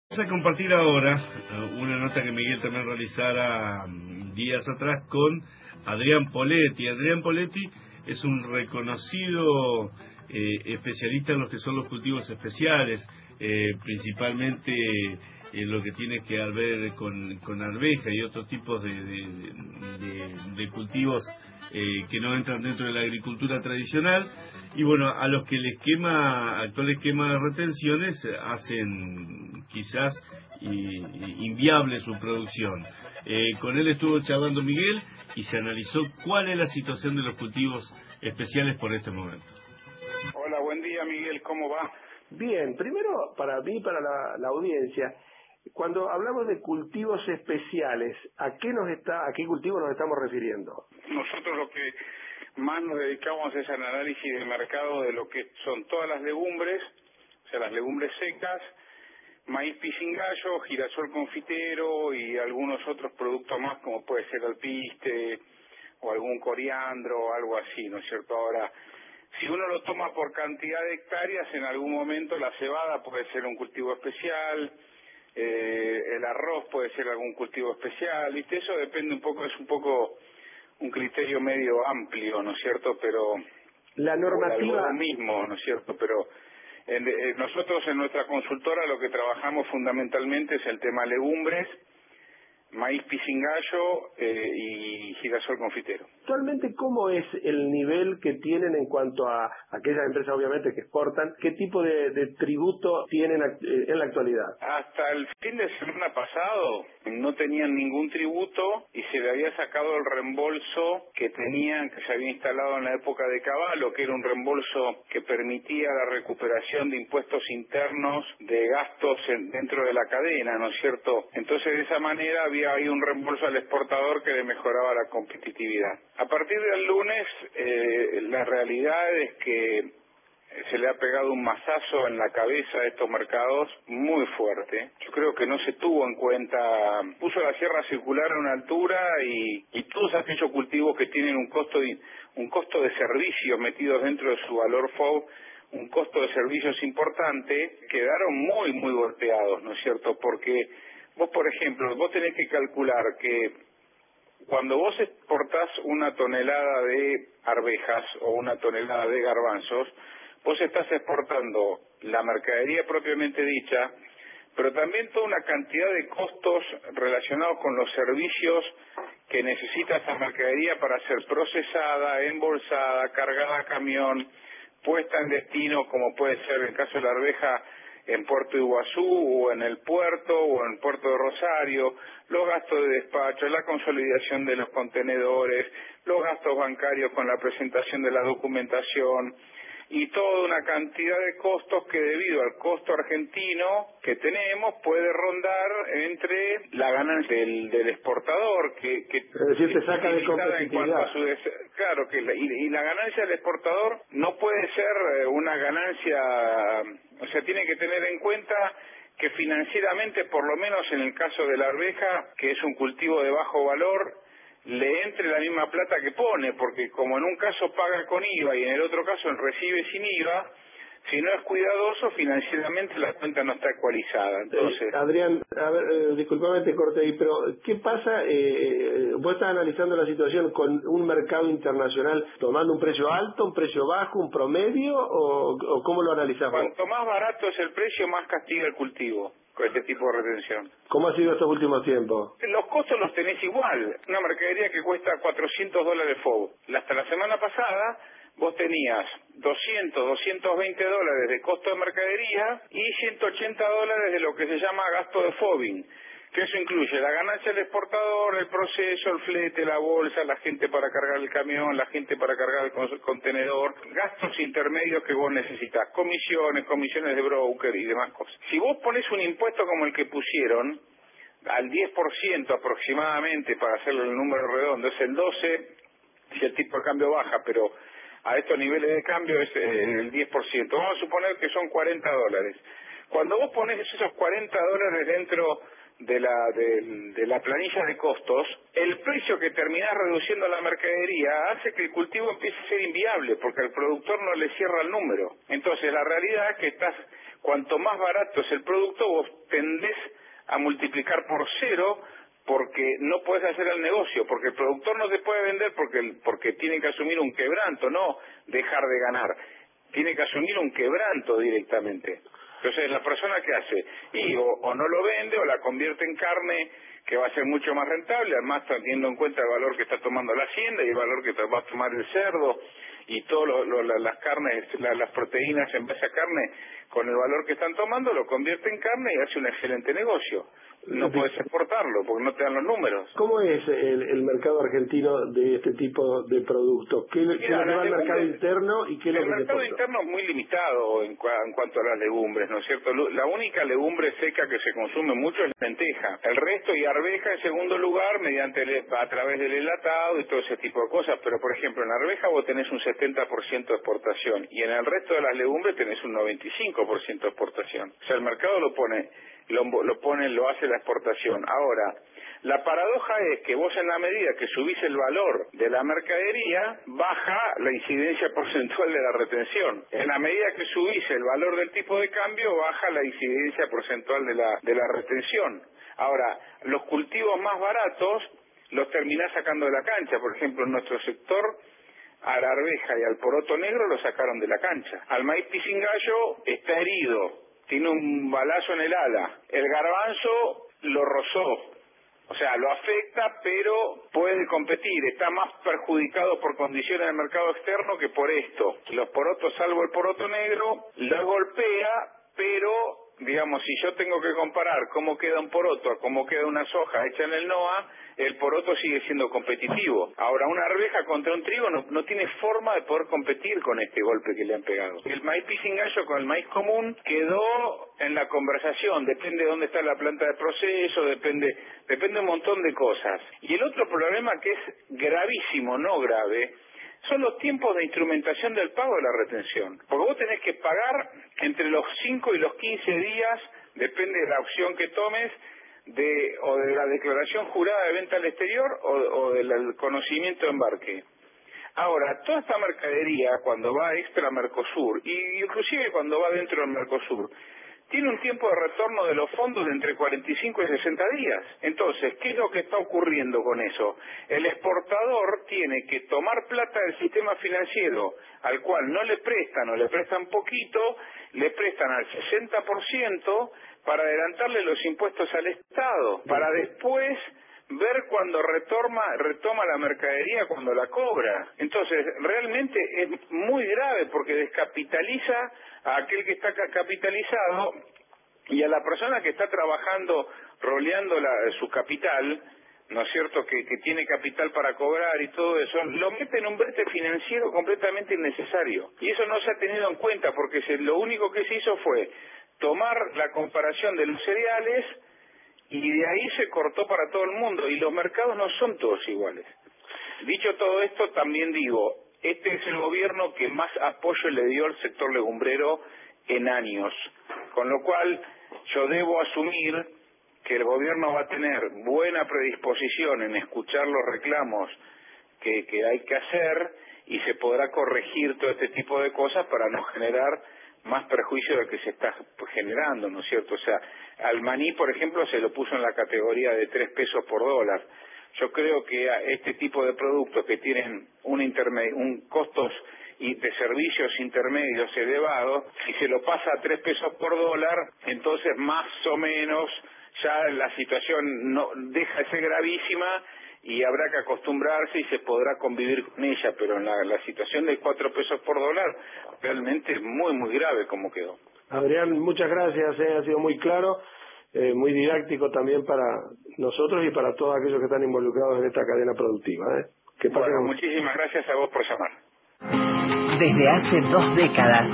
Vamos a compartir ahora una nota que Miguel también realizara días atrás con Adrián Poletti. Adrián Poletti es un reconocido especialista en lo que son los cultivos especiales, principalmente en lo que tiene que ver con arveja y otros tipos de cultivos que no entran dentro de la agricultura tradicional. Y bueno, a los que el actual esquema de retenciones hacen quizás inviable su producción. Con él estuvo charlando Miguel y se analizó cuál es la situación de los cultivos especiales por este momento. Hola, buen día Miguel, ¿cómo va? Bien, primero para mí, para la audiencia, cuando hablamos de cultivos especiales, ¿a qué cultivo nos estamos refiriendo? Nosotros lo que más nos dedicamos es al análisis de mercado de lo que son todas las legumbres, o sea, las legumbres secas, maíz pisingallo, girasol confitero y algunos otros productos más como puede ser alpiste o algún coriandro o algo así, ¿no es cierto? Ahora, si uno lo toma por cantidad de hectáreas, en algún momento la cebada puede ser un cultivo especial, el arroz puede ser algún cultivo especial, ¿viste? Eso depende un poco, es un poco un criterio medio amplio, ¿no es cierto? Pero la normativa lo mismo, ¿no es cierto? Pero nosotros en nuestra consultora lo que trabajamos fundamentalmente es el tema legumbres, maíz pisingallo y girasol confitero. Actualmente, ¿cómo es el nivel que tienen en cuanto a aquellas empresas, obviamente, que exportan? ¿Qué tipo de tributo tienen en la actualidad? Hasta el fin de semana pasado no tenían ningún tributo y se le había sacado el reembolso que tenían, que se había instalado en la época de Caballo, que era un reembolso que permitía la recuperación de impuestos internos de gastos dentro de la cadena, ¿no es cierto? Entonces, de esa manera había ahí un reembolso al exportador que le mejoraba la competitividad. A partir del lunes, la realidad es que se le ha pegado un mazazo en la cabeza a estos mercados muy fuerte. Yo creo que no se tuvo en cuenta, puso la sierra circular a una altura y todos aquellos cultivos que tienen un costo de servicios metidos dentro de su valor FOB, un costo de servicios importante, quedaron muy, muy golpeados, ¿no es cierto? Porque vos, por ejemplo, vos tenés que calcular que cuando vos exportás una tonelada de arvejas o una tonelada de garbanzos, vos estás exportando la mercadería propiamente dicha, pero también toda una cantidad de costos relacionados con los servicios que necesita esa mercadería para ser procesada, embolsada, cargada a camión, puesta en destino, como puede ser el caso de la arveja en Puerto Iguazú o en el puerto o en Puerto de Rosario, los gastos de despacho, la consolidación de los contenedores, los gastos bancarios con la presentación de la documentación y toda una cantidad de costos que debido al costo argentino que tenemos puede rondar entre la ganancia del exportador que es decir, te saca de competitividad. En cuanto a claro que y la ganancia del exportador no puede ser una ganancia, o sea, tiene que tener en cuenta que financieramente, por lo menos en el caso de la arveja, que es un cultivo de bajo valor, le entre la misma plata que pone, porque como en un caso paga con IVA y en el otro caso recibe sin IVA, si no es cuidadoso, financieramente la cuenta no está ecualizada. Entonces, Adrián, a ver, disculpame, te corté ahí, pero ¿qué pasa? ¿Vos estás analizando la situación con un mercado internacional tomando un precio alto, un precio bajo, un promedio, o cómo lo analizás vos? Cuanto más barato es el precio, más castiga el cultivo con este tipo de retención. ¿Cómo ha sido estos últimos tiempos? Los costos los tenés igual. Una mercadería que cuesta $400 FOB. Hasta la semana pasada vos tenías $220 de costo de mercadería y $180 de lo que se llama gasto de FOBing, que eso incluye la ganancia del exportador, el proceso, el flete, la bolsa, la gente para cargar el camión, la gente para cargar el contenedor, gastos intermedios que vos necesitas, comisiones de broker y demás cosas. Si vos pones un impuesto como el que pusieron, al 10% aproximadamente, para hacerlo el número redondo, es el 12%, si el tipo de cambio baja, pero a estos niveles de cambio es el 10%. Vamos a suponer que son $40. Cuando vos pones esos $40 dentro de la planilla de costos, el precio que terminás reduciendo la mercadería hace que el cultivo empiece a ser inviable, porque al productor no le cierra el número. Entonces la realidad es que cuanto más barato es el producto, vos tendés a multiplicar por 0 porque no puedes hacer el negocio, porque el productor no te puede vender porque tiene que asumir un quebranto, no dejar de ganar, tiene que asumir un quebranto directamente. Entonces la persona que hace, y o no lo vende o la convierte en carne, que va a ser mucho más rentable, además teniendo en cuenta el valor que está tomando la hacienda y el valor que va a tomar el cerdo y todas las carnes, las proteínas en base a carne, con el valor que están tomando, lo convierte en carne y hace un excelente negocio. No puedes exportarlo porque no te dan los números. ¿Cómo es el mercado argentino de este tipo de productos? ¿Qué es lo que va al mercado interno y qué es lo que se exporta? El mercado interno es muy limitado en cuanto a las legumbres, ¿no es cierto? La única legumbre seca que se consume mucho es la lenteja. El resto, y arveja en segundo lugar, a través del enlatado y todo ese tipo de cosas. Pero, por ejemplo, en la arveja vos tenés un 70% de exportación y en el resto de las legumbres tenés un 95% de exportación. O sea, el mercado lo hace la exportación. Ahora, la paradoja es que vos en la medida que subís el valor de la mercadería, baja la incidencia porcentual de la retención. En la medida que subís el valor del tipo de cambio, baja la incidencia porcentual de la retención. Ahora, los cultivos más baratos los terminás sacando de la cancha. Por ejemplo, en nuestro sector, a la arveja y al poroto negro lo sacaron de la cancha. Al maíz pisingallo está herido, tiene un balazo en el ala. El garbanzo lo rozó, o sea, lo afecta, pero puede competir. Está más perjudicado por condiciones del mercado externo que por esto. Los porotos, salvo el poroto negro, lo golpea, pero, digamos, si yo tengo que comparar cómo queda un poroto a cómo queda una soja hecha en el NOA, el poroto sigue siendo competitivo. Ahora, una arveja contra un trigo no tiene forma de poder competir con este golpe que le han pegado. El maíz pisingallo con el maíz común quedó en la conversación. Depende de dónde está la planta de proceso, depende un montón de cosas. Y el otro problema que es gravísimo, no grave, son los tiempos de instrumentación del pago de la retención. Porque vos tenés que pagar entre los 5 y los 15 días, depende de la opción que tomes, o de la declaración jurada de venta al exterior o del conocimiento de embarque. Ahora, toda esta mercadería, cuando va extra Mercosur, y inclusive cuando va dentro del Mercosur, tiene un tiempo de retorno de los fondos de entre 45 y 60 días. Entonces, ¿qué es lo que está ocurriendo con eso? El exportador tiene que tomar plata del sistema financiero, al cual no le prestan o le prestan poquito, le prestan al 60% para adelantarle los impuestos al Estado, para después ver cuando retoma la mercadería cuando la cobra. Entonces, realmente es muy grave porque descapitaliza a aquel que está capitalizado y a la persona que está trabajando, roleando su capital, ¿no es cierto?, que tiene capital para cobrar y todo eso, lo mete en un brete financiero completamente innecesario. Y eso no se ha tenido en cuenta porque lo único que se hizo fue tomar la comparación de los cereales y de ahí se cortó para todo el mundo, y los mercados no son todos iguales. Dicho todo esto, también digo, este es el gobierno que más apoyo le dio al sector legumbrero en años, con lo cual yo debo asumir que el gobierno va a tener buena predisposición en escuchar los reclamos que hay que hacer y se podrá corregir todo este tipo de cosas para no generar más perjuicio del que se está generando, ¿no es cierto? O sea, al maní, por ejemplo, se lo puso en la categoría de 3 pesos por dólar. Yo creo que a este tipo de productos que tienen un costos de servicios intermedios elevados, si se lo pasa a 3 pesos por dólar, entonces más o menos ya la situación no deja de ser gravísima y habrá que acostumbrarse y se podrá convivir con ella, pero en la situación de 4 pesos por dólar realmente es muy, muy grave como quedó. Adrián, muchas gracias, ha sido muy claro, muy didáctico también para nosotros y para todos aquellos que están involucrados en esta cadena productiva. Bueno, muchísimas gracias a vos por llamar. Desde hace 2 décadas,